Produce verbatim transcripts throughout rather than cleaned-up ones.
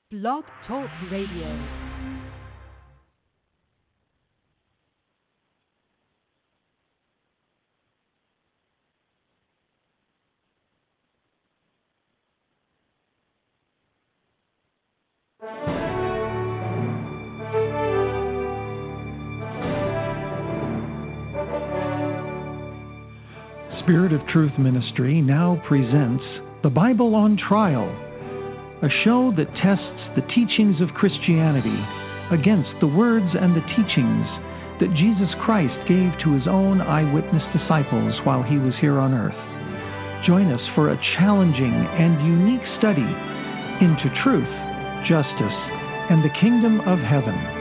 Blog Talk Radio. Spirit of Truth Ministry now presents The Bible on Trial, a show that tests the teachings of Christianity against the words and the teachings that Jesus Christ gave to his own eyewitness disciples while he was here on earth. Join us for a challenging and unique study into truth, justice, and the kingdom of heaven.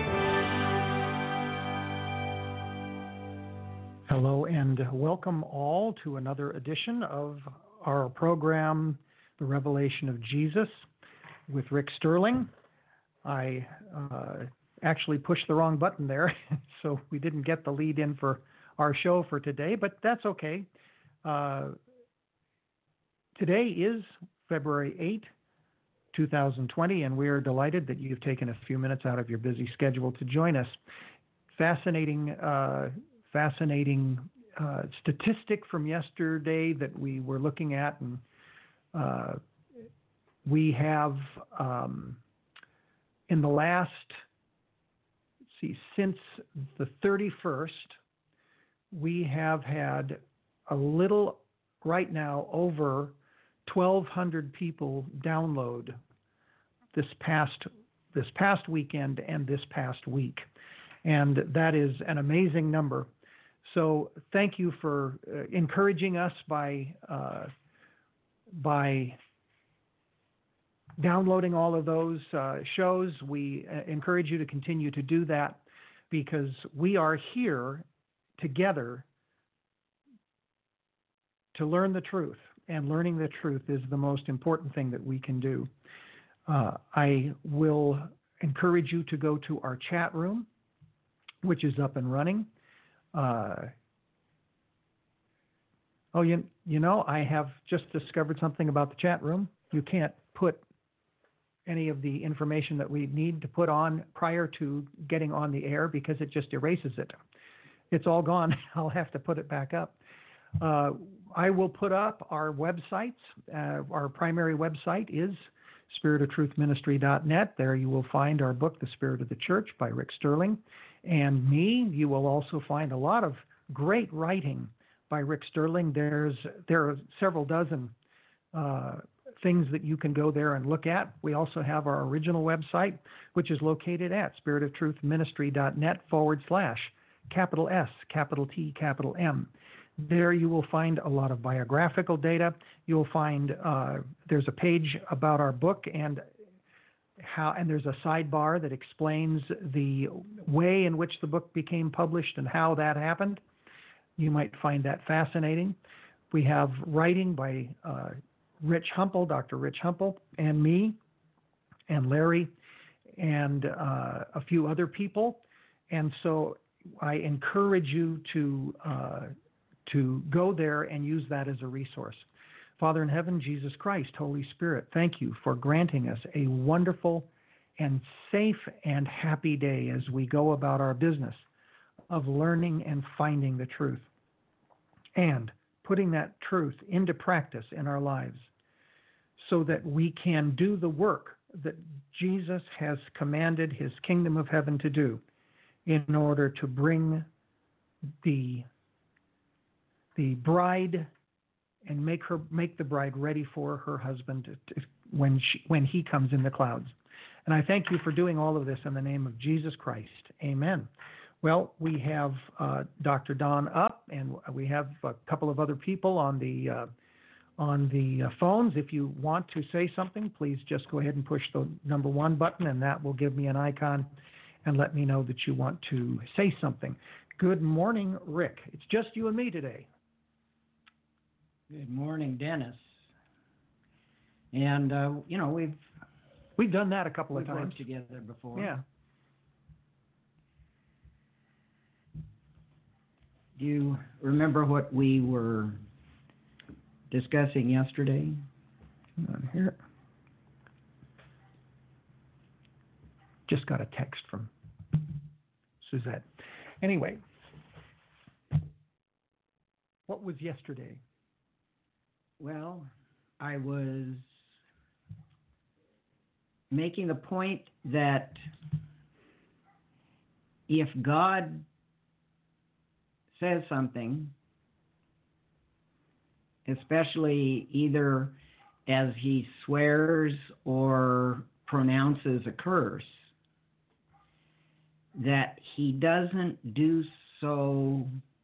Hello and welcome all to another edition of our program, The Revelation of Jesus, with Rick Sterling. I uh, actually pushed the wrong button there, so we didn't get the lead in for our show for today, but that's okay. Uh, today is February eighth, twenty twenty, and we are delighted that you've taken a few minutes out of your busy schedule to join us. Fascinating uh, fascinating uh, statistic from yesterday that we were looking at, and uh, we have um, in the last, let's see, since the thirty-first, we have had a little, right now, over twelve hundred people download this past this past weekend and this past week. And that is an amazing number. So thank you for uh, encouraging us by uh, by downloading all of those uh, shows. We uh, encourage you to continue to do that because we are here together to learn the truth. And learning the truth is the most important thing that we can do. Uh, I will encourage you to go to our chat room, which is up and running. Uh, oh, you, you know, I have just discovered something about the chat room. You can't put any of the information that we need to put on prior to getting on the air because it just erases it. It's all gone. I'll have to put it back up. Uh, I will put up our websites. Uh, our primary website is spirit of truth ministry dot net. There you will find our book, The Spirit of the Church by Rick Sterling. And me. You will also find a lot of great writing by Rick Sterling. There's there are several dozen uh, things that you can go there and look at. We also have our original website, which is located at spirit of truth ministry dot net forward slash capital S, capital T, capital M. There you will find a lot of biographical data. You'll find uh, there's a page about our book and How, and there's a sidebar that explains the way in which the book became published and how that happened. You might find that fascinating. We have writing by uh, Rich Humple, Doctor Rich Humple, and me, and Larry, and uh, a few other people. And so I encourage you to uh, to go there and use that as a resource. Father in heaven, Jesus Christ, Holy Spirit, thank you for granting us a wonderful and safe and happy day as we go about our business of learning and finding the truth and putting that truth into practice in our lives so that we can do the work that Jesus has commanded his kingdom of heaven to do in order to bring the, the bride and make her make the bride ready for her husband to, to, when she, when he comes in the clouds. And I thank you for doing all of this in the name of Jesus Christ. Amen. Well, we have uh, Doctor Don up, and we have a couple of other people on the uh, on the uh, phones. If you want to say something, please just go ahead and push the number one button, and that will give me an icon and let me know that you want to say something. Good morning, Rick. It's just you and me today. Good morning, Dennis. And, uh, you know, we've... We've done that a couple of we've times. worked together before. Yeah. Do you remember what we were discussing yesterday? Hang on here. Just got a text from Suzette. Anyway, what was yesterday? Well, I was making the point that if God says something, especially either as he swears or pronounces a curse, that he doesn't do so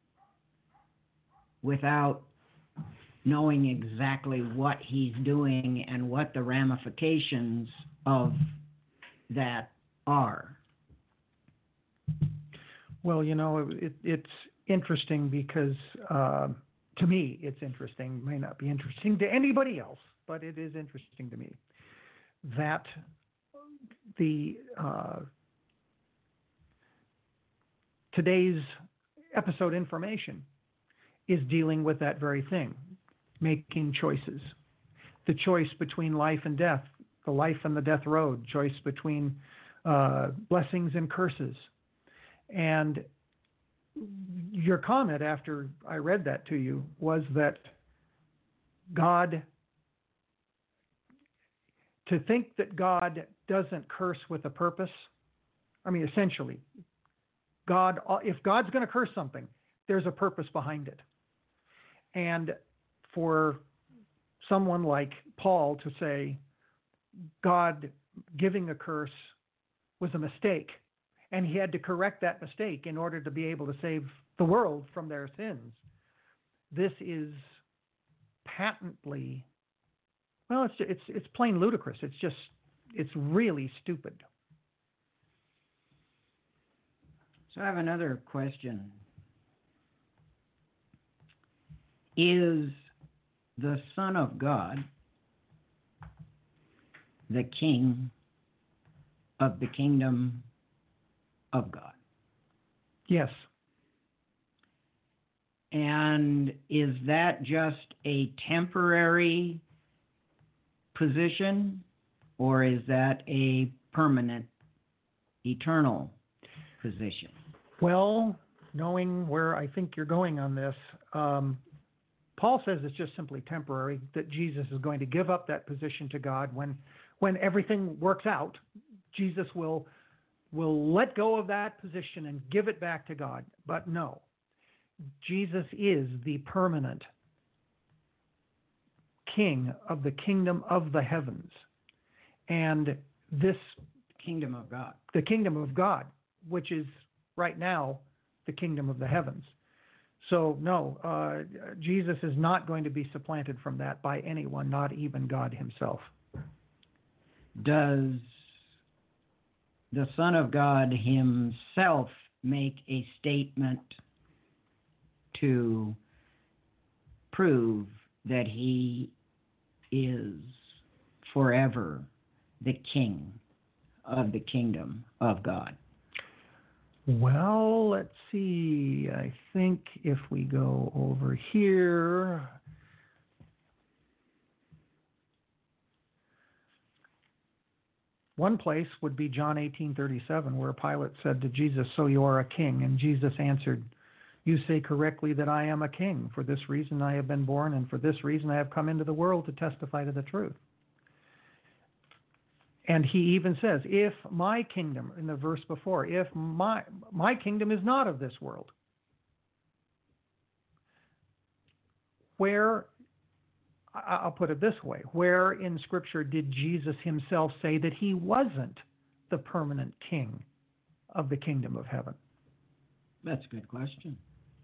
without knowing exactly what he's doing and what the ramifications of that are. Well, you know, it, it's interesting because uh, to me, it's interesting. It may not be interesting to anybody else, but it is interesting to me that the uh, today's episode information is dealing with that very thing, making choices. The choice between life and death, the life and the death road, choice between uh, blessings and curses. And your comment after I read that to you was that God, to think that God doesn't curse with a purpose, I mean, essentially, God, if God's going to curse something, there's a purpose behind it. And for someone like Paul to say God giving a curse was a mistake, and he had to correct that mistake in order to be able to save the world from their sins, this is patently, well, it's it's it's plain ludicrous. It's just, it's really stupid. So I have another question. Is the Son of God the King of the kingdom of God? Yes. And is that just a temporary position, or is that a permanent, eternal position? Well, knowing where I think you're going on this, um, Paul says it's just simply temporary, that Jesus is going to give up that position to God. When when everything works out, Jesus will will let go of that position and give it back to God. But no, Jesus is the permanent King of the kingdom of the heavens. And this Kingdom of God. The kingdom of God, which is right now the kingdom of the heavens. So no, uh, Jesus is not going to be supplanted from that by anyone, not even God himself. Does the Son of God himself make a statement to prove that he is forever the King of the kingdom of God? Well, let's see. I think if we go over here, one place would be John eighteen thirty-seven, where Pilate said to Jesus, "So you are a king?" And Jesus answered, "You say correctly that I am a king. For this reason I have been born, and for this reason I have come into the world to testify to the truth." And he even says, if my kingdom, in the verse before, if my my kingdom is not of this world. Where, I'll put it this way, where in Scripture did Jesus himself say that he wasn't the permanent king of the kingdom of heaven? That's a good question.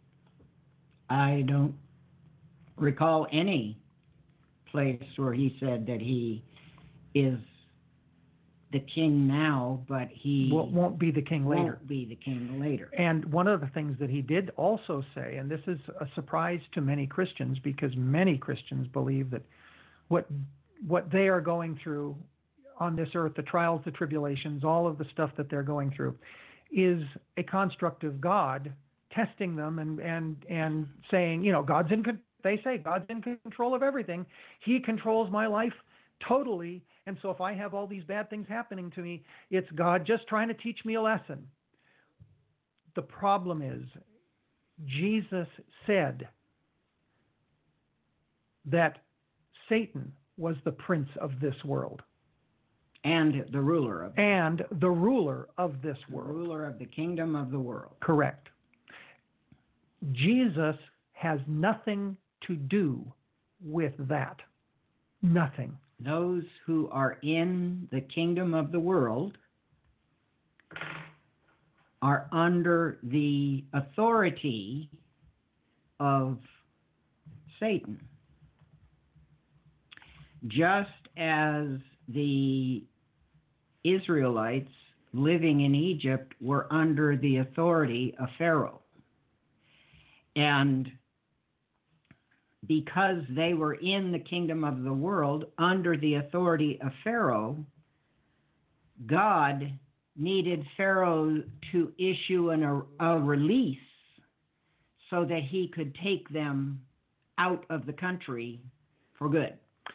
I don't recall any place where he said that he is the king now, but he Won't, won't be the king later. Won't be the king later. And one of the things that he did also say, and this is a surprise to many Christians, because many Christians believe that what what they are going through on this earth, the trials, the tribulations, all of the stuff that they're going through, is a construct of God testing them and and and saying, you know, God's in. They say God's in control of everything. He controls my life totally, And so if I have all these bad things happening to me, it's God just trying to teach me a lesson. The problem is, Jesus said that Satan was the prince of this world. And the ruler of And the ruler of this the world. ruler of the kingdom of the world. Correct. Jesus has nothing to do with that. Nothing. Those who are in the kingdom of the world are under the authority of Satan. Just as the Israelites living in Egypt were under the authority of Pharaoh. And because they were in the kingdom of the world under the authority of Pharaoh, God needed Pharaoh to issue an, a, a release so that he could take them out of the country for good.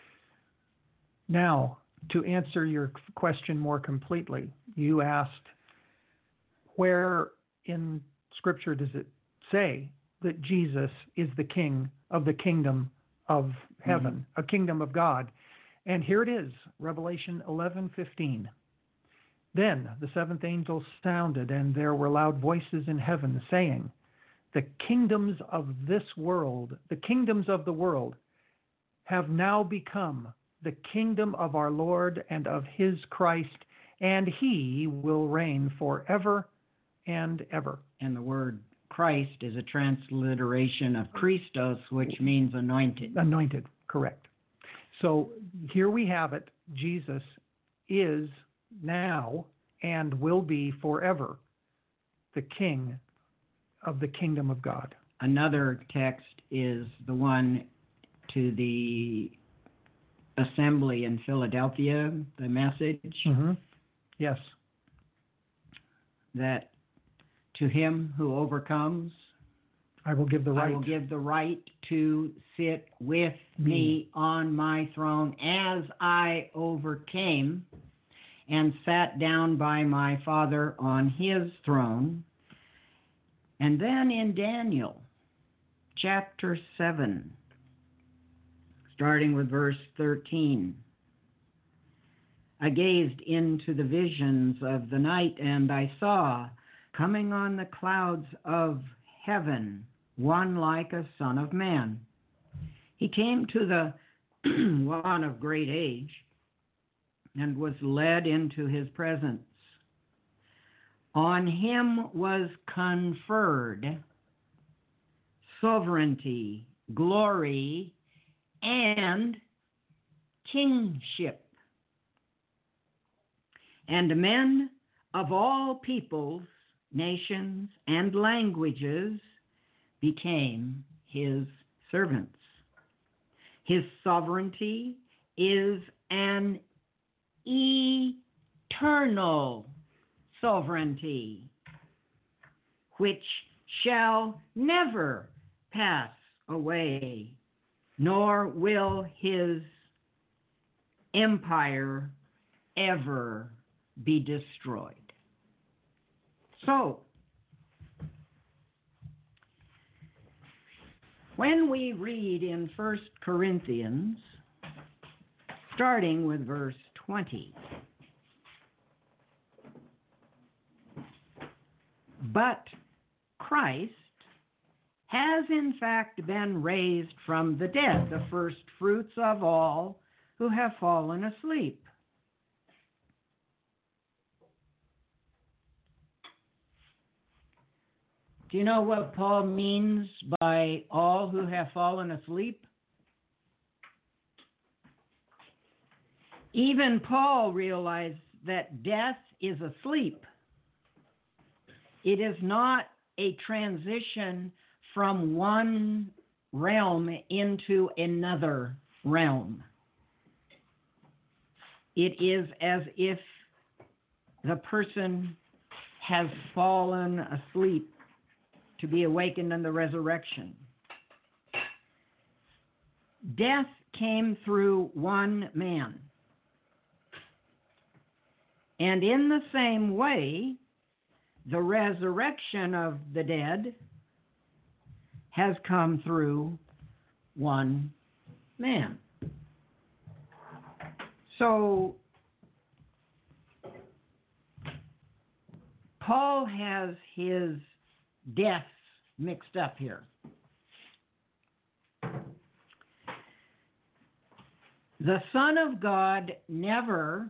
Now, to answer your question more completely, you asked, where in Scripture does it say that Jesus is the king of the kingdom of heaven, mm-hmm. a kingdom of God? And here it is, Revelation eleven fifteen. Then the seventh angel sounded, and there were loud voices in heaven saying, the kingdoms of this world, the kingdoms of the world, have now become the kingdom of our Lord and of his Christ, and he will reign forever and ever. And the word Christ is a transliteration of Christos, which means anointed. Anointed, correct. So here we have it. Jesus is now and will be forever the king of the kingdom of God. Another text is the one to the assembly in Philadelphia, the message. Mm-hmm. Yes. That to him who overcomes, I will give the right. I will give the right to sit with me, me on my throne as I overcame and sat down by my Father on his throne. And then in Daniel chapter seven, starting with verse thirteen, I gazed into the visions of the night, and I saw coming on the clouds of heaven one like a son of man. He came to the one of great age and was led into his presence. On him was conferred sovereignty, glory, and kingship. And men of all peoples, nations, and languages became his servants. His sovereignty is an eternal sovereignty, which shall never pass away, nor will his empire ever be destroyed. So, when we read in First Corinthians, starting with verse twenty, but Christ has in fact been raised from the dead, the first fruits of all who have fallen asleep. Do you know what Paul means by all who have fallen asleep? Even Paul realized that death is asleep. It is not a transition from one realm into another realm. It is as if the person has fallen asleep to be awakened in the resurrection. Death came through one man, And in the same way, the resurrection of the dead has come through one man. So, Paul has his deaths mixed up here. The Son of God never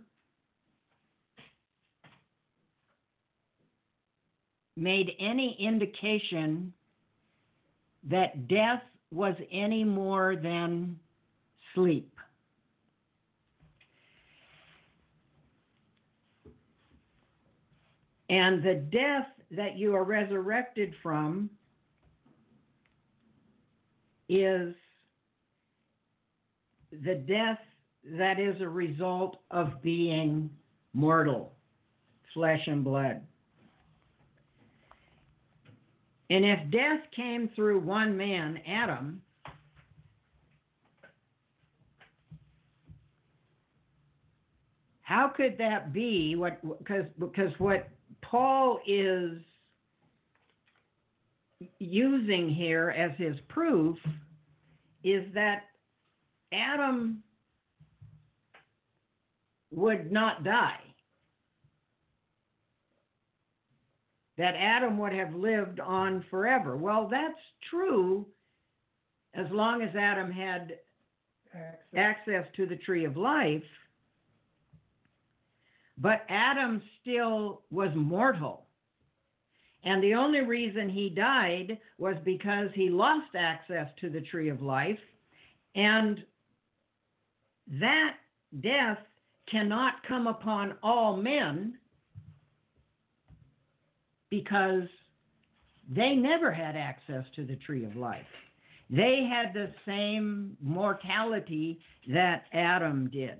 made any indication that death was any more than sleep. And the death that you are resurrected from is the death that is a result of being mortal, flesh and blood. And if death came through one man, Adam, how could that be? What because because what Paul is using here as his proof is that Adam would not die. That Adam would have lived on forever. Well, that's true as long as Adam had access, access to the tree of life. But Adam still was mortal. And the only reason he died was because he lost access to the tree of life. And that death cannot come upon all men because they never had access to the tree of life. They had the same mortality that Adam did.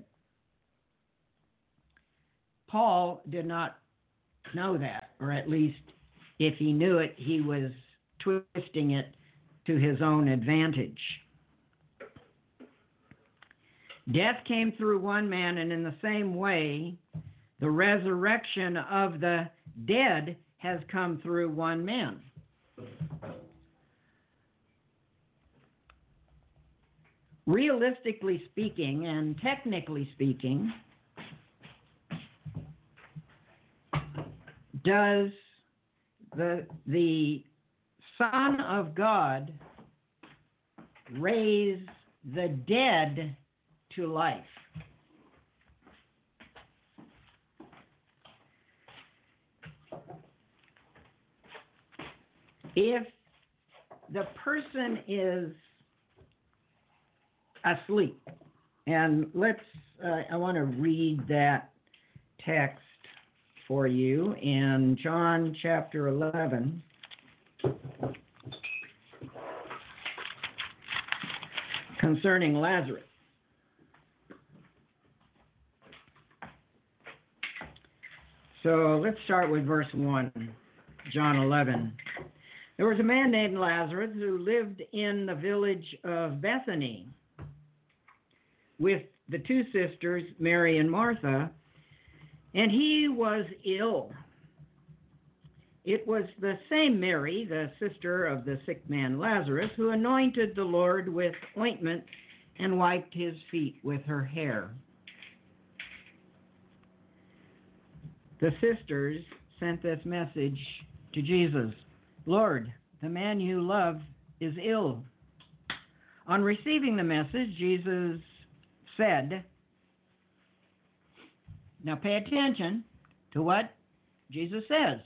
Paul did not know that, or at least if he knew it, he was twisting it to his own advantage. Death came through one man, and in the same way, the resurrection of the dead has come through one man. Realistically speaking, and technically speaking, does the, the Son of God raise the dead to life? If the person is asleep, and let's, uh, I want to read that text for you in John chapter eleven. Concerning Lazarus. So let's start with verse one, John eleven. There was a man named Lazarus who lived in the village of Bethany with the two sisters, Mary and Martha, and he was ill. It was the same Mary, the sister of the sick man Lazarus, who anointed the Lord with ointment and wiped his feet with her hair. The sisters sent this message to Jesus: Lord, the man you love is ill. On receiving the message, Jesus said, now pay attention to what Jesus says.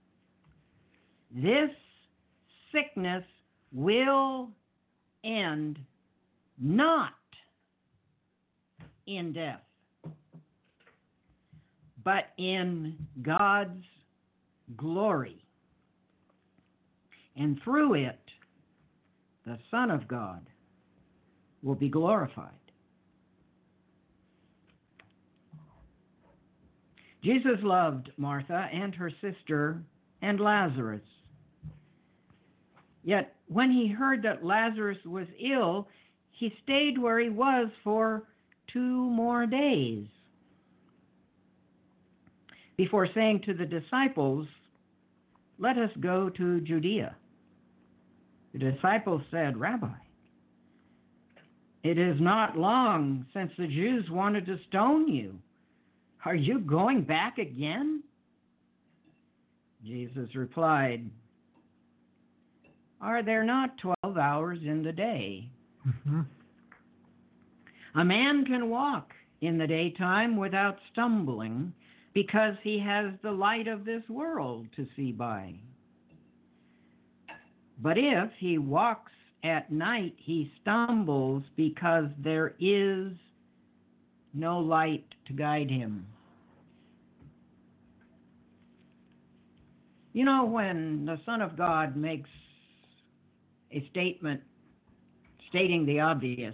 This sickness will end not in death, but in God's glory. And through it, the Son of God will be glorified. Jesus loved Martha and her sister and Lazarus. Yet when he heard that Lazarus was ill, he stayed where he was for two more days. before saying to the disciples, "Let us go to Judea." The disciples said, "Rabbi, it is not long since the Jews wanted to stone you. Are you going back again?" Jesus replied, "Are there not twelve hours in the day? Mm-hmm. A man can walk in the daytime without stumbling because he has the light of this world to see by. But if he walks at night, he stumbles because there is no light to guide him." You know, when the Son of God makes a statement stating the obvious,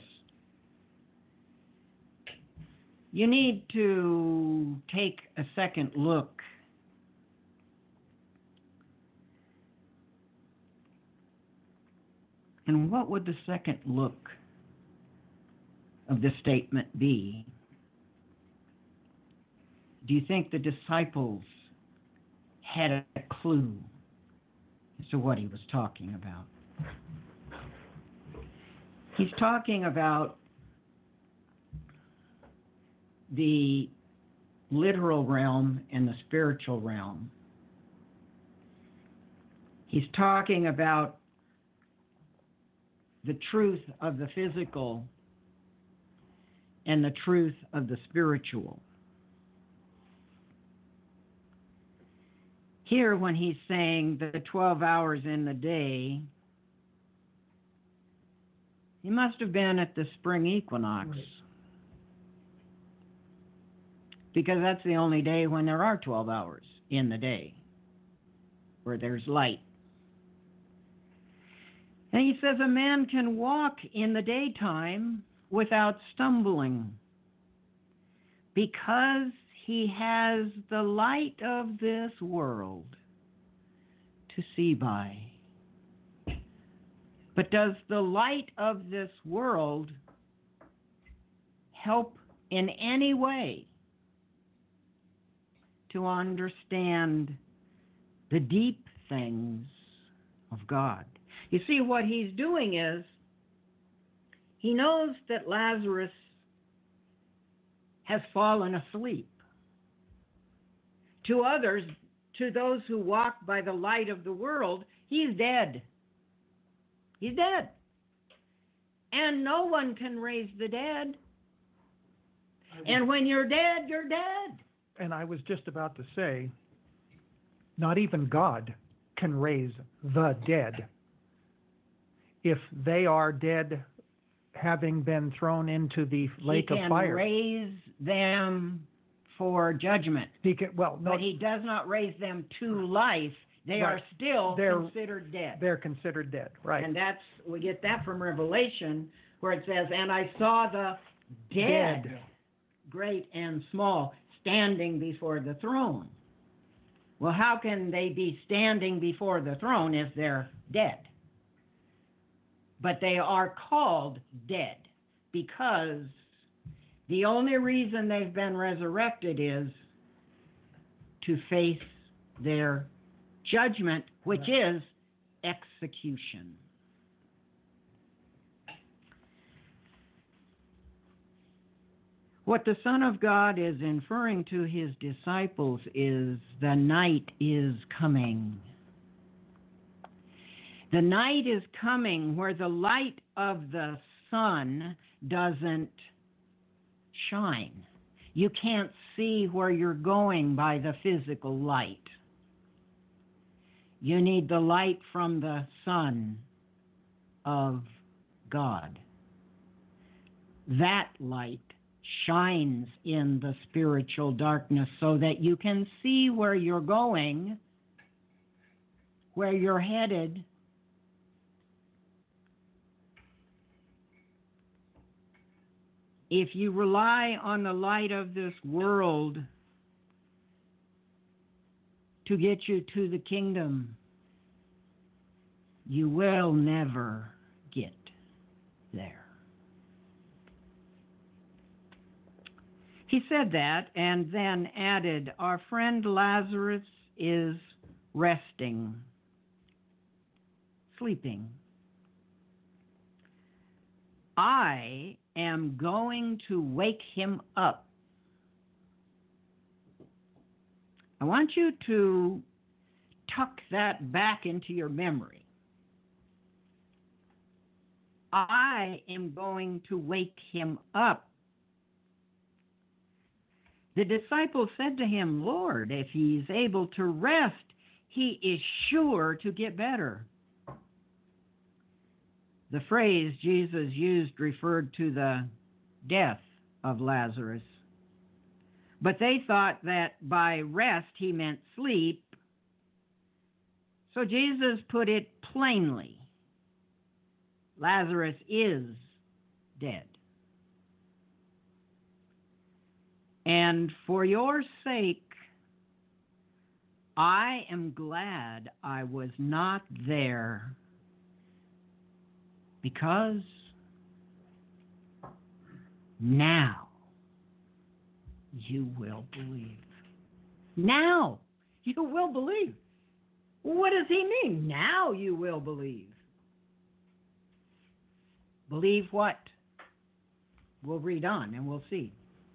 you need to take a second look. And what would the second look of this statement be? Do you think the disciples had a clue as to what he was talking about? He's talking about the literal realm and the spiritual realm. He's talking about the truth of the physical and the truth of the spiritual. Here, when he's saying the twelve hours in the day, he must have been at the spring equinox. Right. Because that's the only day when there are twelve hours in the day, where there's light. And he says a man can walk in the daytime without stumbling because he has the light of this world to see by. But does the light of this world help in any way to understand the deep things of God? You see, what he's doing is he knows that Lazarus has fallen asleep. To others, to those who walk by the light of the world, he's dead. He's dead. And no one can raise the dead. And when you're dead, you're dead. And I was just about to say, not even God can raise the dead. If they are dead, having been thrown into the lake of fire, he can raise them for judgment. He can, well, no, but he does not raise them to life. They right. are still they're, considered dead. They're considered dead, right? And that's we get that from Revelation, where it says, "And I saw the dead, dead, great and small, standing before the throne." Well, how can they be standing before the throne if they're dead? But they are called dead because the only reason they've been resurrected is to face their judgment, which right. is execution. What the Son of God is inferring to his disciples is the night is coming. The night is coming where the light of the sun doesn't shine. You can't see where you're going by the physical light. You need the light from the Son of God. That light shines in the spiritual darkness so that you can see where you're going, where you're headed. If you rely on the light of this world to get you to the kingdom, you will never get there. He said that and then added, "Our friend Lazarus is resting, sleeping. I am going to wake him up." I want you to tuck that back into your memory. I am going to wake him up. The disciples said to him, "Lord, if he's able to rest, he is sure to get better." The phrase Jesus used referred to the death of Lazarus. But they thought that by rest he meant sleep. So Jesus put it plainly. Lazarus is dead. And for your sake, I am glad I was not there, because now you will believe. Now you will believe. What does he mean? Now you will believe. Believe what? We'll read on and we'll see.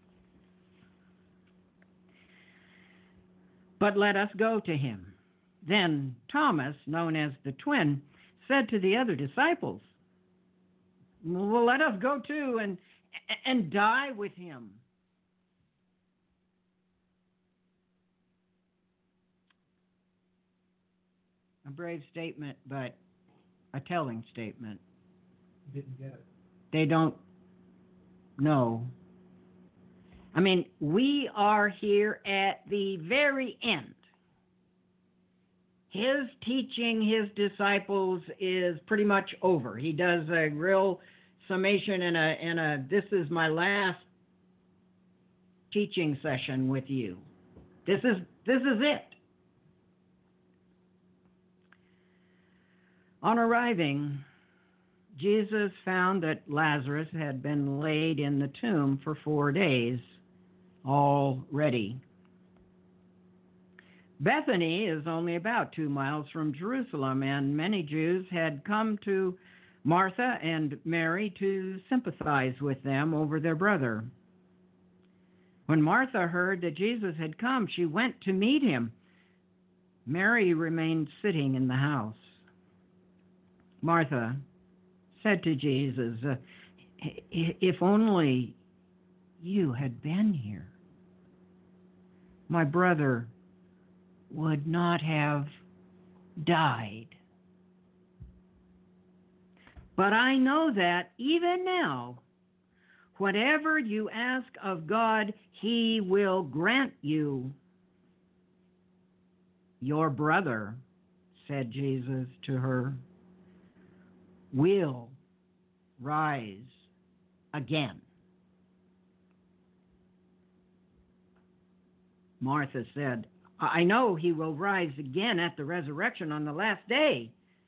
But let us go to him. Then Thomas, known as the twin, said to the other disciples, "Well, let us go too and and die with him." A brave statement, but a telling statement. Didn't get it. They don't know. I mean, we are here at the very end. His teaching his disciples is pretty much over. He does a real summation and a and a this is my last teaching session with you. This is this is it. On arriving, Jesus found that Lazarus had been laid in the tomb for four days already. Bethany is only about two miles from Jerusalem, and many Jews had come to Martha and Mary to sympathize with them over their brother. When Martha heard that Jesus had come, she went to meet him. Mary remained sitting in the house. Martha said to Jesus, uh, "If only you had been here, my brother would not have died. But I know that even now, whatever you ask of God, he will grant you." "Your brother," said Jesus to her, "will rise again." Martha said, "I know he will rise again at the resurrection on the last day."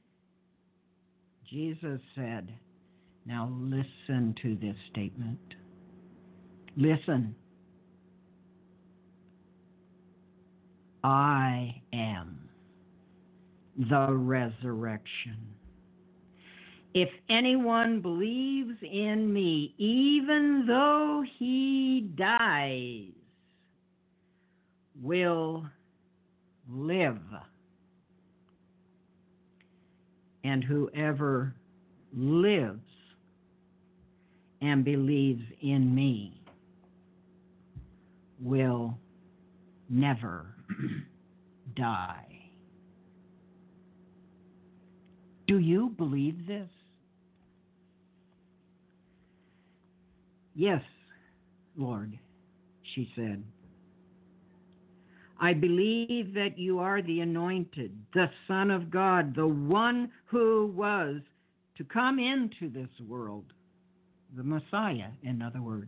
Jesus said, now listen to this statement. Listen. I am the resurrection. If anyone believes in me, even though he dies, will live. And whoever lives and believes in me will never die. Do you believe this? Yes, Lord, she said. I believe that you are the anointed, the Son of God, the one who was to come into this world, the Messiah, in other words.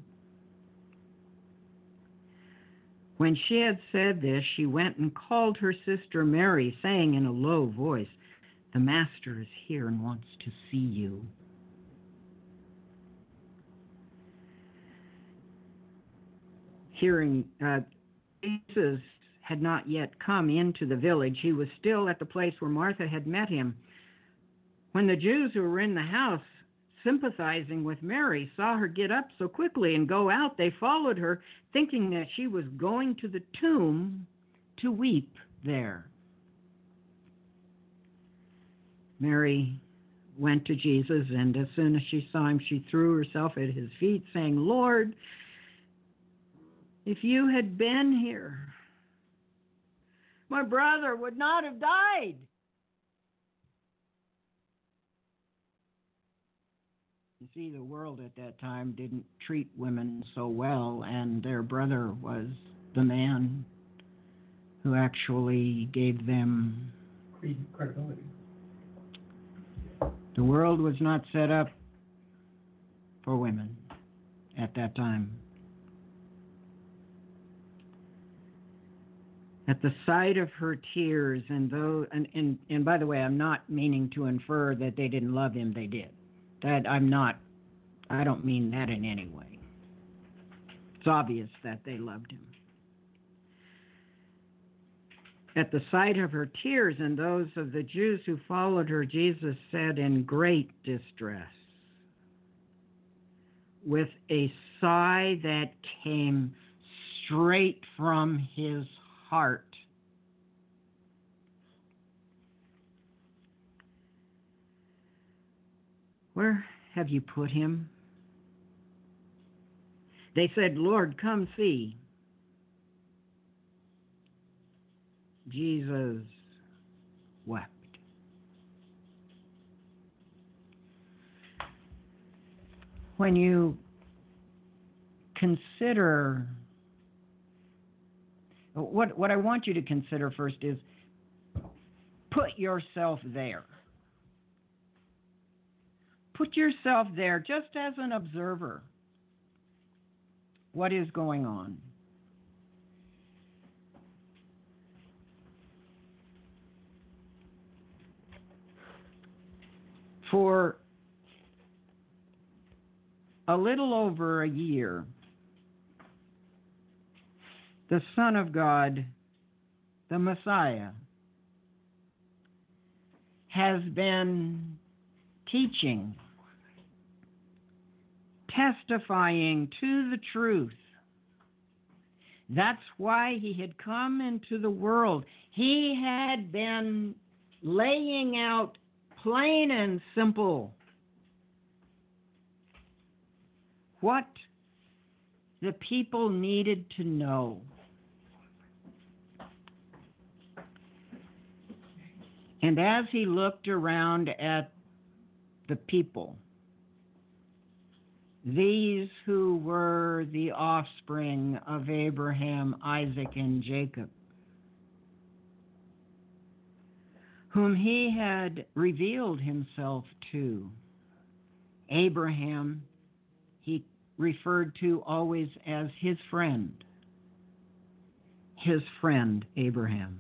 When she had said this, she went and called her sister Mary, saying in a low voice, "The Master is here and wants to see you." hearing, uh, Jesus had not yet come into the village. He was still at the place where Martha had met him. When the Jews who were in the house, sympathizing with Mary, saw her get up so quickly and go out, they followed her, thinking that she was going to the tomb to weep there. Mary went to Jesus, and as soon as she saw him, she threw herself at his feet, saying, "Lord, if you had been here, my brother would not have died." You see, the world at that time didn't treat women so well, and their brother was the man who actually gave them credibility. The world was not set up for women at that time. At the sight of her tears, and though, and, and, and by the way, I'm not meaning to infer that they didn't love him, they did. That I'm not, I don't mean that in any way. It's obvious that they loved him. At the sight of her tears and those of the Jews who followed her, Jesus said in great distress, with a sigh that came straight from his heart, "Where have you put him?" They said, "Lord, come see." Jesus wept. When you consider, what, what I want you to consider first is put yourself there. Put yourself there just as an observer. What is going on? For a little over a year, the Son of God, the Messiah, has been teaching, testifying to the truth. That's why he had come into the world. He had been laying out plain and simple what the people needed to know. And as he looked around at the people, these who were the offspring of Abraham, Isaac, and Jacob, whom he had revealed himself to. Abraham, he referred to always as his friend. His friend, Abraham.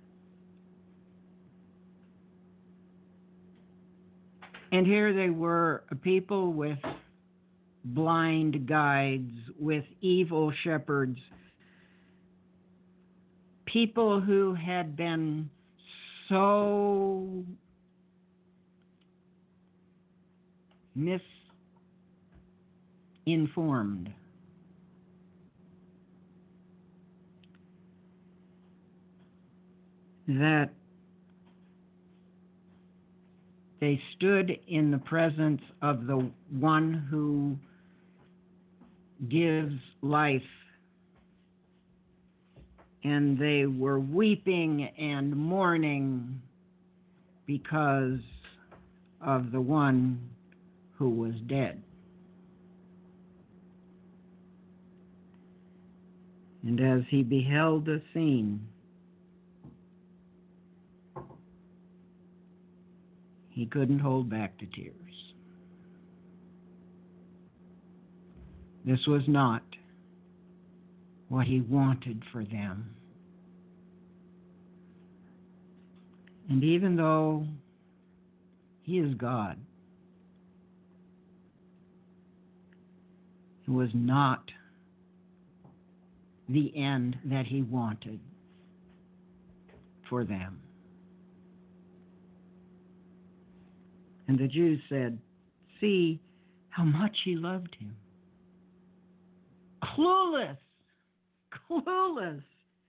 And here they were, a people with blind guides, with evil shepherds, people who had been so misinformed that they stood in the presence of the one who gives life, and they were weeping and mourning because of the one who was dead. And as he beheld the scene, he couldn't hold back the tears. This was not what he wanted for them. And even though he is God, it was not the end that he wanted for them. And the Jews said, see how much he loved him. Clueless, clueless.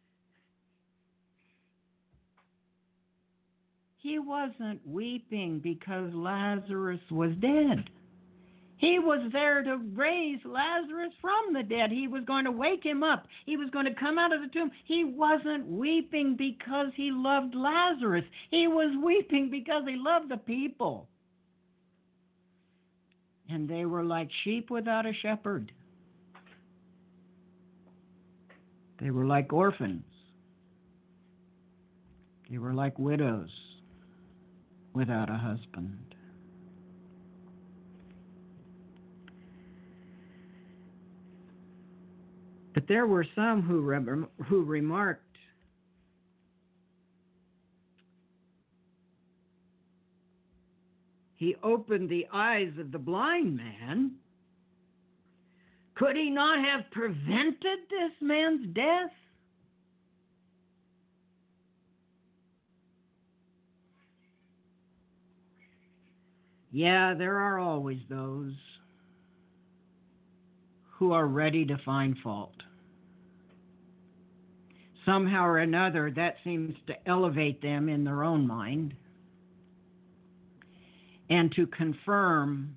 He wasn't weeping because Lazarus was dead. He was there to raise Lazarus from the dead. He was going to wake him up. He was going to come out of the tomb. He wasn't weeping because he loved Lazarus. He was weeping because he loved the people. And they were like sheep without a shepherd. They were like orphans. They were like widows without a husband. But there were some who rem- who remarked, he opened the eyes of the blind man. Could he not have prevented this man's death? Yeah, there are always those who are ready to find fault. Somehow or another, that seems to elevate them in their own mind and to confirm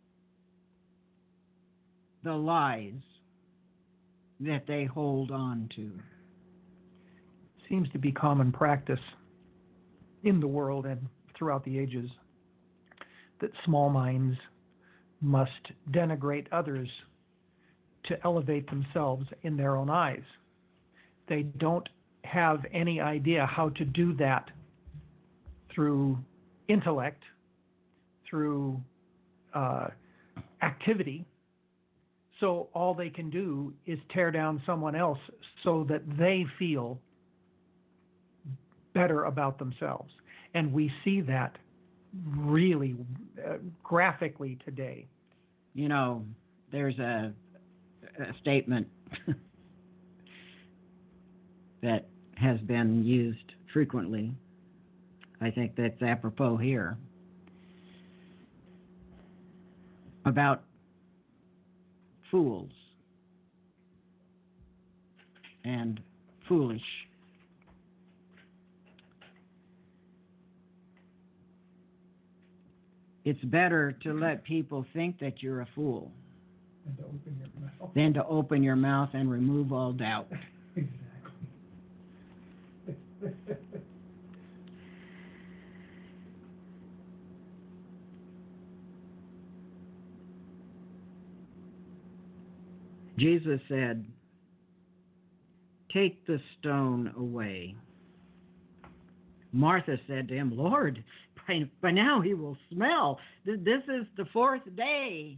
the lies that they hold on to. Seems to be common practice in the world and throughout the ages that small minds must denigrate others to elevate themselves in their own eyes. They don't have any idea how to do that through intellect, through uh, activity. So all they can do is tear down someone else so that they feel better about themselves. And we see that really uh, graphically today. You know, there's a, a statement that has been used frequently. I think that's apropos here. About fools and foolish. It's better to let people think that you're a fool And to open your mouth. than to open your mouth and remove all doubt. Exactly. Jesus said, take the stone away. Martha said to him, Lord, by, by now he will smell. This is the fourth day.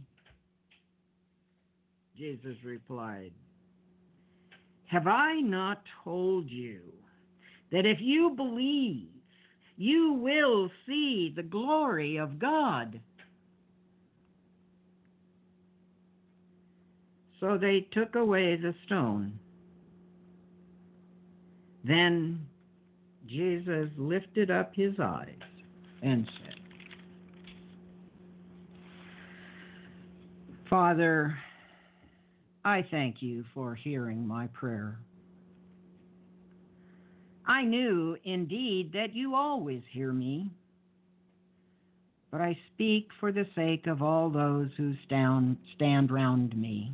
Jesus replied, have I not told you that if you believe, you will see the glory of God? So they took away the stone. Then Jesus lifted up his eyes and said, Father, I thank you for hearing my prayer. I knew indeed that you always hear me, but I speak for the sake of all those who stand, stand round me,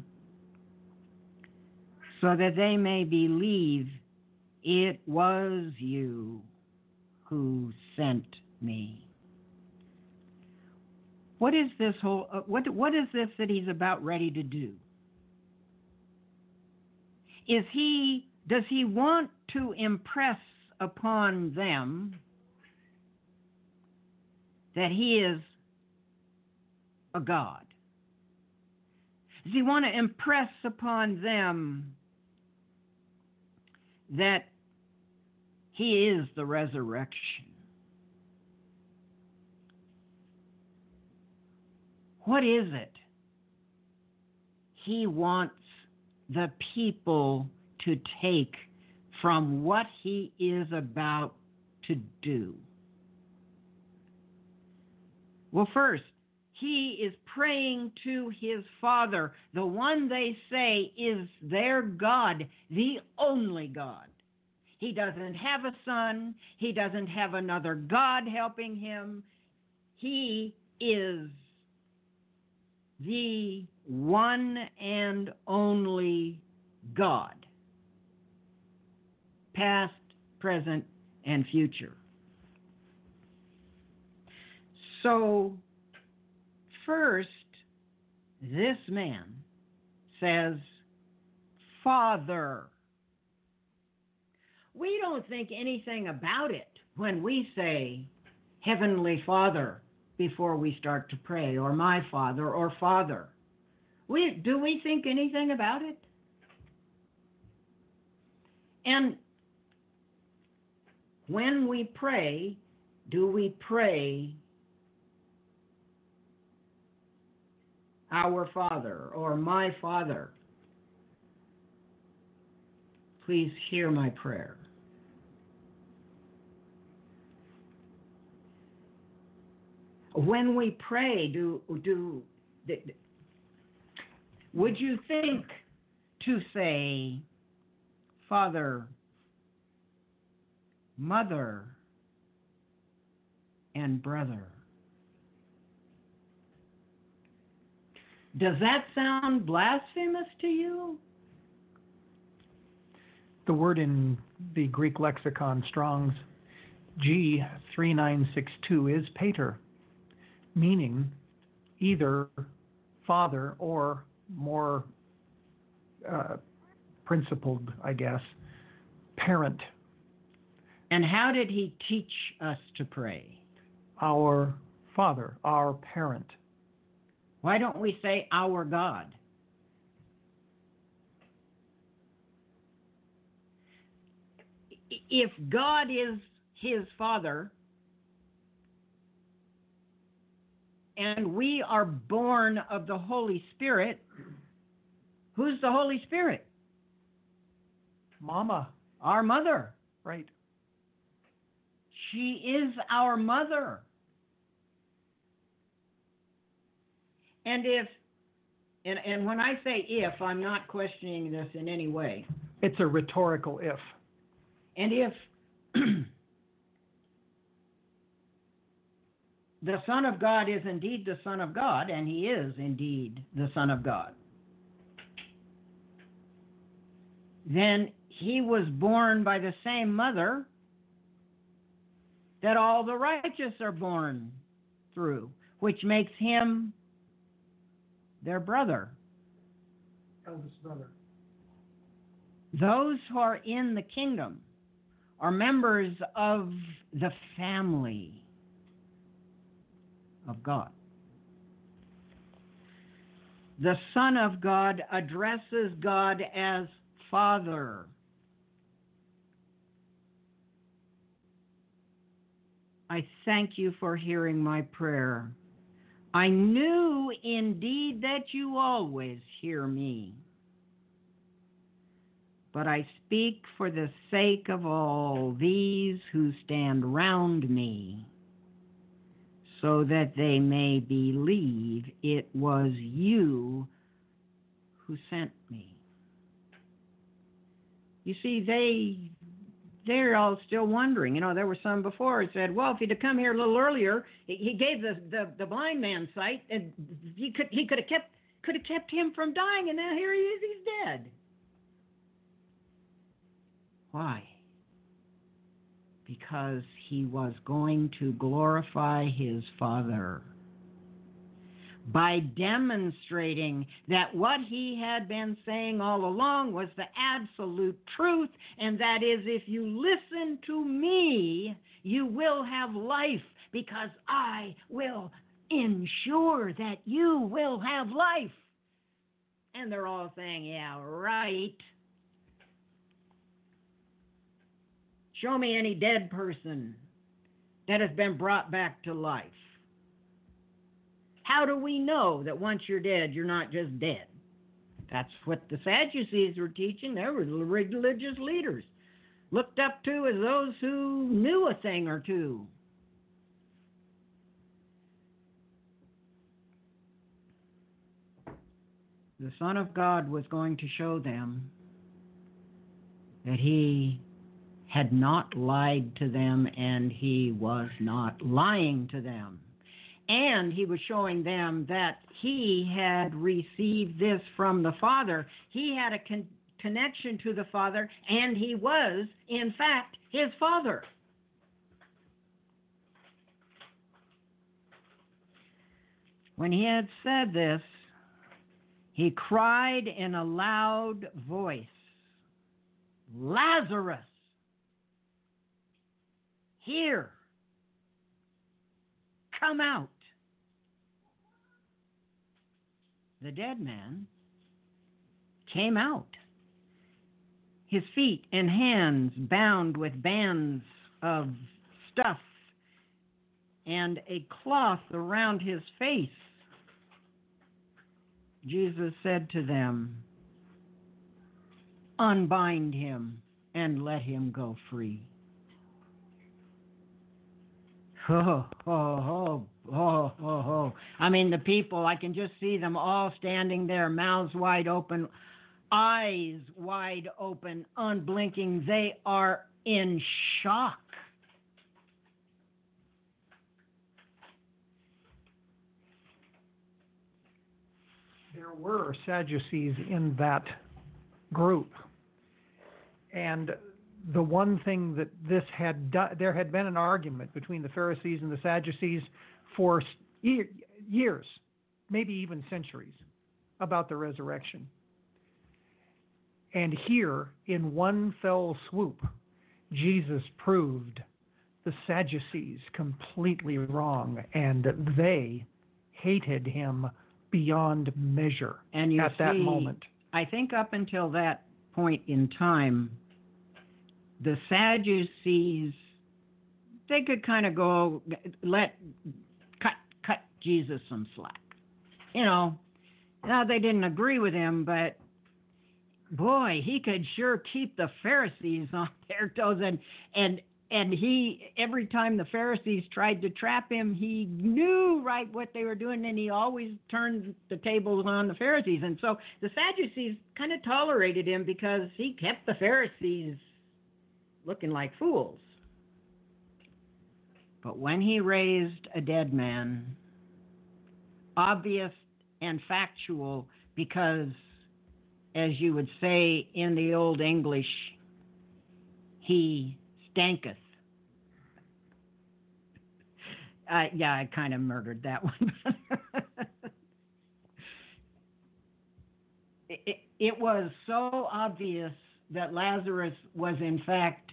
so that they may believe it was you who sent me. What is this whole, uh, what, what is this that he's about ready to do? Is he, does he want to impress upon them that he is a God? Does he want to impress upon them that he is the resurrection? What is it he wants the people to take from what he is about to do? Well, first, he is praying to his Father, the one they say is their God, the only God. He doesn't have a son. He doesn't have another God helping him. He is the one and only God, past, present, and future. So, first, this man says, Father. We don't think anything about it when we say, Heavenly Father, before we start to pray, or my Father, or Father. We, do we think anything about it? And when we pray, do we pray our Father or my Father? Please hear my prayer. When we pray, do do would you think to say, Father, Mother, and Brother? Does that sound blasphemous to you? The word in the Greek lexicon, Strong's G three nine six two, is pater, meaning either father or more uh, principled, I guess, parent. And how did he teach us to pray? Our Father, our parent. Why don't we say our God? If God is his Father, and we are born of the Holy Spirit, who's the Holy Spirit? Mama. Our mother. Right. She is our mother. And if, and, and when I say if, I'm not questioning this in any way. It's a rhetorical if. And if the Son of God is indeed the Son of God, and he is indeed the Son of God, then he was born by the same mother that all the righteous are born through, which makes him their brother. Eldest brother. Those who are in the kingdom are members of the family of God. The Son of God addresses God as Father. I thank you for hearing my prayer. I knew indeed that you always hear me. But I speak for the sake of all these who stand round me, so that they may believe it was you who sent me. You see, they, they're all still wondering. You know, there were some before who said, well, if he'd have come here a little earlier, he gave the, the, the blind man sight, and he could he could have kept could have kept him from dying, and now here he is, he's dead. Why? Because he was going to glorify his Father by demonstrating that what he had been saying all along was the absolute truth, and that is, if you listen to me, you will have life, because I will ensure that you will have life. And they're all saying, yeah, right. Show me any dead person that has been brought back to life. How do we know that once you're dead, you're not just dead? That's what the Sadducees were teaching. They were the religious leaders, looked up to as those who knew a thing or two. The Son of God was going to show them that he had not lied to them and he was not lying to them. And he was showing them that he had received this from the Father. He had a con- connection to the Father, and he was, in fact, his Father. When he had said this, he cried in a loud voice, "Lazarus, here, come out." The dead man came out, his feet and hands bound with bands of stuff and a cloth around his face. Jesus said to them, "Unbind him and let him go free." Oh, oh, oh, oh, oh, oh. I mean, the people, I can just see them all standing there, mouths wide open, eyes wide open, unblinking. They are in shock. There were Sadducees in that group. And the one thing that this had done, there had been an argument between the Pharisees and the Sadducees for years, maybe even centuries, about the resurrection. And here, in one fell swoop, Jesus proved the Sadducees completely wrong, and they hated him beyond measure and you at see, that moment. I think up until that point in time, the Sadducees, they could kind of go, let, cut, cut Jesus some slack. You know, now they didn't agree with him, but boy, he could sure keep the Pharisees on their toes. And, and, and he, every time the Pharisees tried to trap him, he knew right what they were doing, and he always turned the tables on the Pharisees. And so the Sadducees kind of tolerated him because he kept the Pharisees looking like fools. But when he raised a dead man, obvious and factual, because, as you would say in the Old English, he stanketh. Uh, yeah, I kind of murdered that one. it, it, it was so obvious that Lazarus was in fact,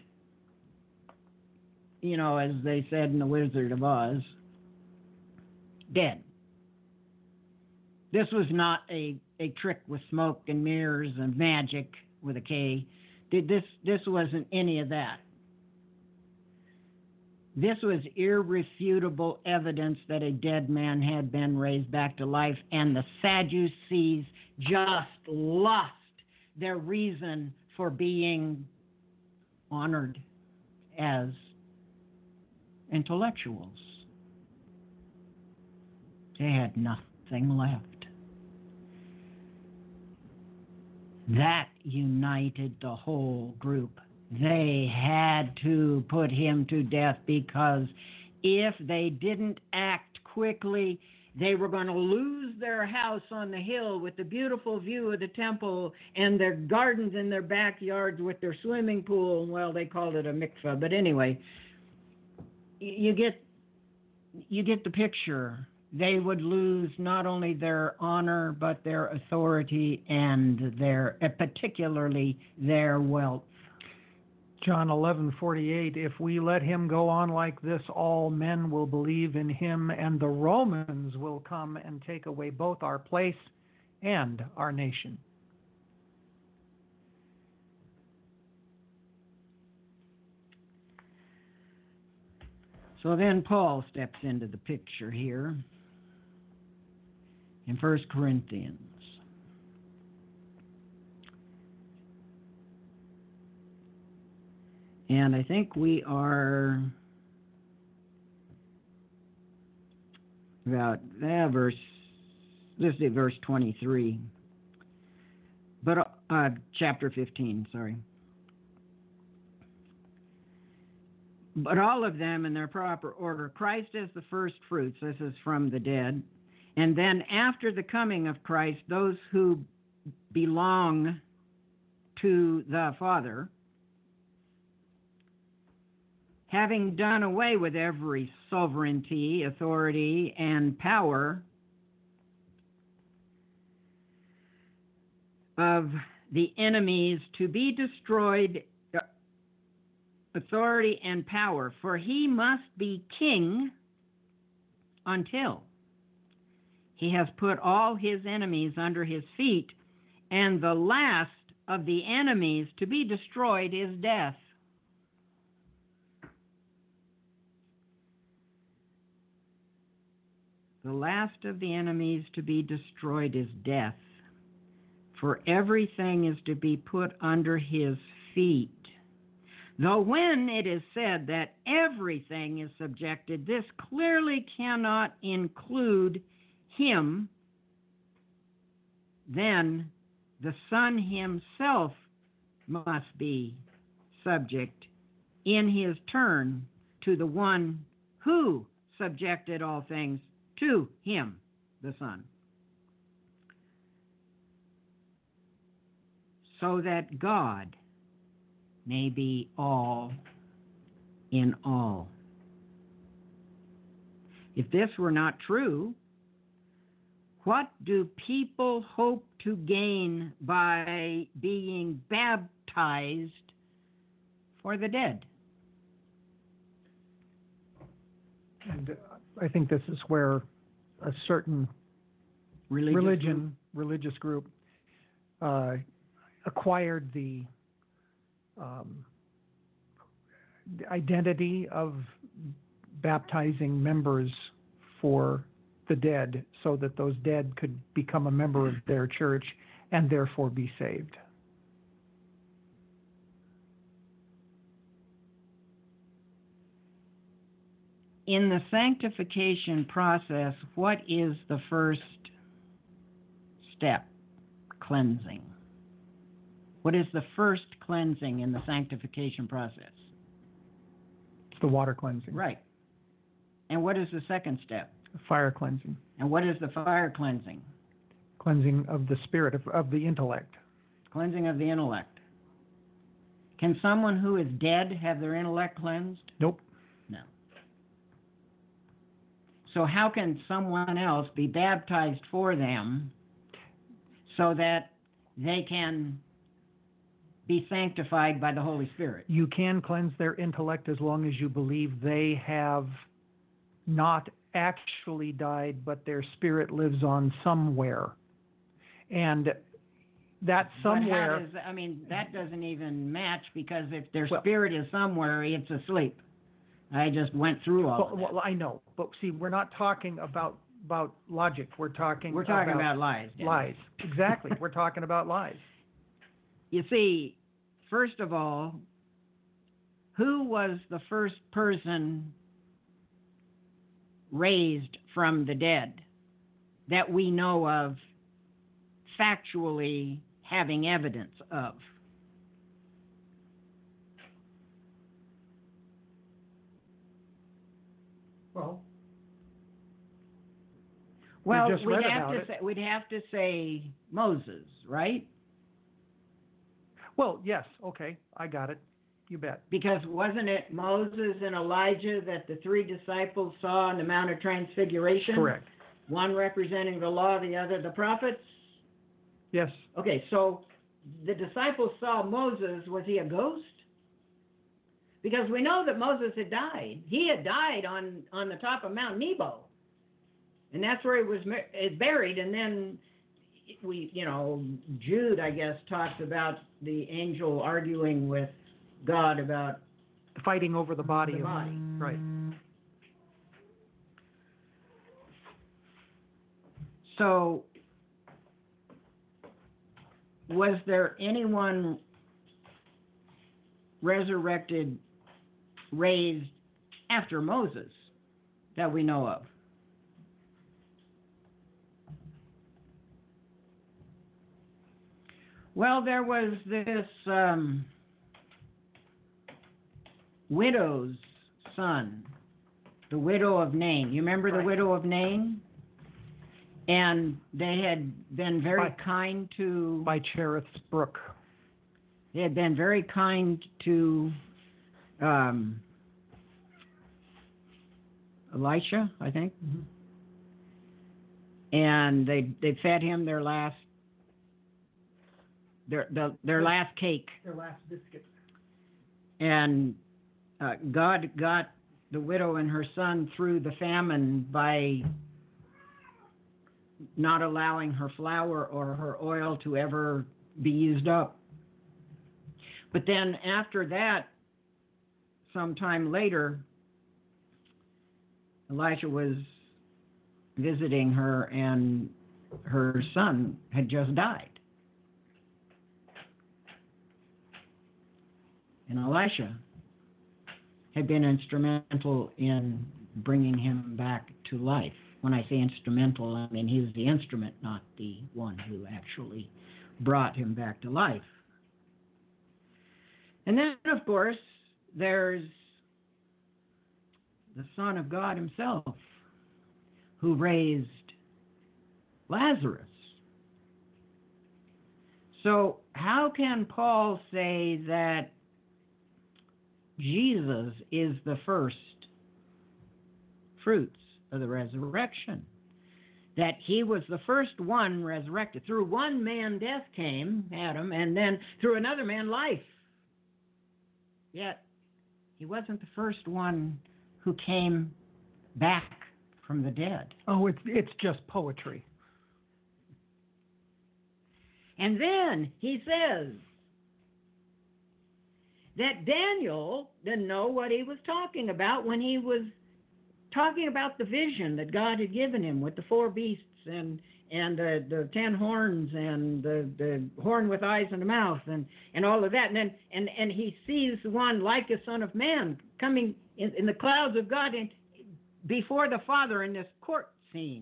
you know, as they said in The Wizard of Oz, dead. This was not a, a trick with smoke and mirrors and magic with a K. This, this wasn't any of that. This was irrefutable evidence that a dead man had been raised back to life, and the Sadducees just lost their reason for being honored as intellectuals. They had nothing left. That united the whole group. They had to put him to death, because if they didn't act quickly, they were going to lose their house on the hill with the beautiful view of the temple and their gardens in their backyards with their swimming pool. Well, they called it a mikveh, but anyway, you get you get the picture. They would lose not only their honor, but their authority and their, particularly their wealth. John eleven forty-eight, if we let him go on like this, all men will believe in him, and the Romans will come and take away both our place and our nation. So then Paul steps into the picture here in First Corinthians. And I think we are about uh, verse, let's do verse twenty-three. But, uh, chapter fifteen, sorry. But all of them in their proper order. Christ as the first fruits, this is from the dead. And then after the coming of Christ, those who belong to the Father, having done away with every sovereignty, authority, and power of the enemies to be destroyed, authority and power, for he must be king until he has put all his enemies under his feet, and the last of the enemies to be destroyed is death. The last of the enemies to be destroyed is death, for everything is to be put under his feet. Though when it is said that everything is subjected, this clearly cannot include him, then the Son himself must be subject in his turn to the one who subjected all things to him, the Son, so that God may be all in all. If this were not true, what do people hope to gain by being baptized for the dead? And uh, I think this is where a certain Religious religion, group? religious group, uh, acquired the, um, the identity of baptizing members for the dead, so that those dead could become a member of their church and therefore be saved. In the sanctification process, what is the first step? Cleansing. What is the first cleansing in the sanctification process? It's the water cleansing. Right. And what is the second step? Fire cleansing. And what is the fire cleansing? Cleansing of the spirit, of, of the intellect. Cleansing of the intellect. Can someone who is dead have their intellect cleansed? Nope. No. So how can someone else be baptized for them so that they can be sanctified by the Holy Spirit? You can cleanse their intellect as long as you believe they have not actually died, but their spirit lives on somewhere. And that somewhere... But how does, I mean, that doesn't even match, because if their well, spirit is somewhere, it's asleep. I just went through all well, of that. well, I know, but see, we're not talking about about logic. We're talking We're talking about, about lies. Dennis. lies. Exactly. We're talking about lies. You see, first of all, who was the first person raised from the dead that we know of, factually having evidence of? Well, Well, just we'd read have about to it. say, we'd have to say Moses, right? well, yes. Okay, I got it. You bet. Because wasn't it Moses and Elijah that the three disciples saw on the Mount of Transfiguration? Correct. One representing the law, the other the prophets? Yes. Okay, so the disciples saw Moses. Was he a ghost? Because we know that Moses had died. He had died on, on the top of Mount Nebo. And that's where he was is buried. And then we, you know, Jude, I guess, talks about the angel arguing with God about Fighting over the body. the of, body. Right. So, was there anyone resurrected, raised after Moses that we know of? Well, there was this um, widow's son, the widow of Nain. You remember Right. the widow of Nain? And they had been very By- kind to. By Cherith's Brook. They had been very kind to um, Elisha, I think, Mhm. and they they fed him their last their the, their last cake, Their last biscuit. and uh, God got the widow and her son through the famine by not allowing her flour or her oil to ever be used up. But then after that, sometime later, Elisha was visiting her, and her son had just died. And Elisha had been instrumental in bringing him back to life. When I say instrumental, I mean he was the instrument, not the one who actually brought him back to life. And then, of course, there's the Son of God himself, who raised Lazarus. So how can Paul say that Jesus is the first fruits of the resurrection? That he was the first one resurrected. Through one man death came, Adam, and then through another man life. Yet he wasn't the first one who came back from the dead. Oh, it's it's just poetry. And then he says that Daniel didn't know what he was talking about when he was talking about the vision that God had given him with the four beasts and and the, the ten horns and the, the horn with eyes and a mouth and, and all of that. And then and, and he sees one like a son of man coming in, in the clouds of God and before the Father in this court scene.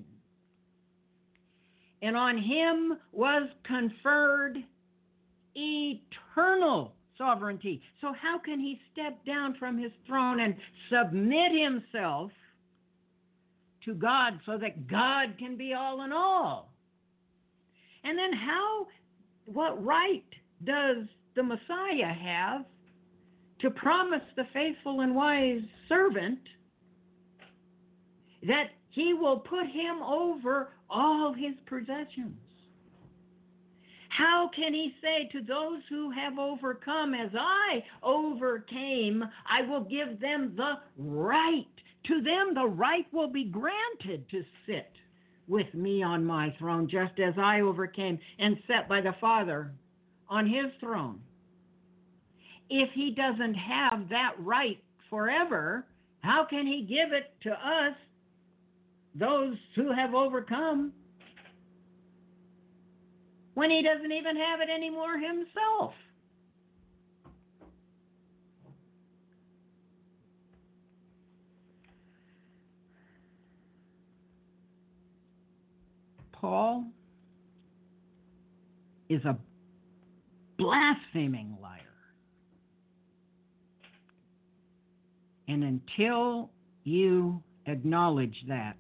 And on him was conferred eternal sovereignty. So how can he step down from his throne and submit himself to God so that God can be all in all? And then how, what right does the Messiah have to promise the faithful and wise servant that he will put him over all his possessions? How can he say to those who have overcome, as I overcame, I will give them the right? To them the right will be granted to sit with me on my throne, just as I overcame and sat by the Father on his throne. If he doesn't have that right forever, how can he give it to us, those who have overcome, when he doesn't even have it anymore himself? Paul is a blaspheming liar. And until you acknowledge that,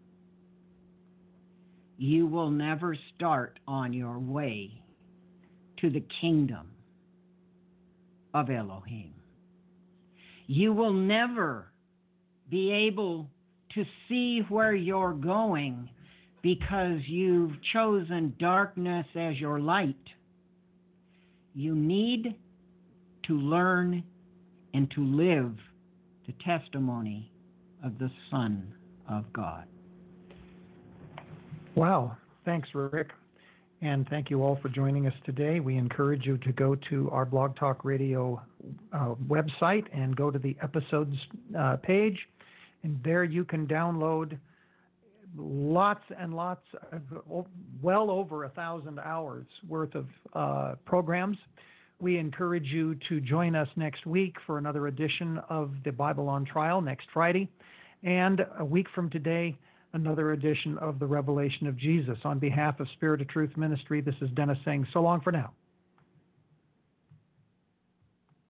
you will never start on your way to the kingdom of Elohim. You will never be able to see where you're going because you've chosen darkness as your light. You need to learn and to live the testimony of the Son of God. Wow. Thanks, Rick. And thank you all for joining us today. We encourage you to go to our Blog Talk Radio uh, website and go to the episodes uh, page. And there you can download lots and lots of, well over a thousand hours worth of uh, programs. we encourage you to join us next week for another edition of the Bible on Trial next Friday. And a week from today, another edition of the Revelation of Jesus. On behalf of Spirit of Truth Ministry, this is Dennis saying so long for now.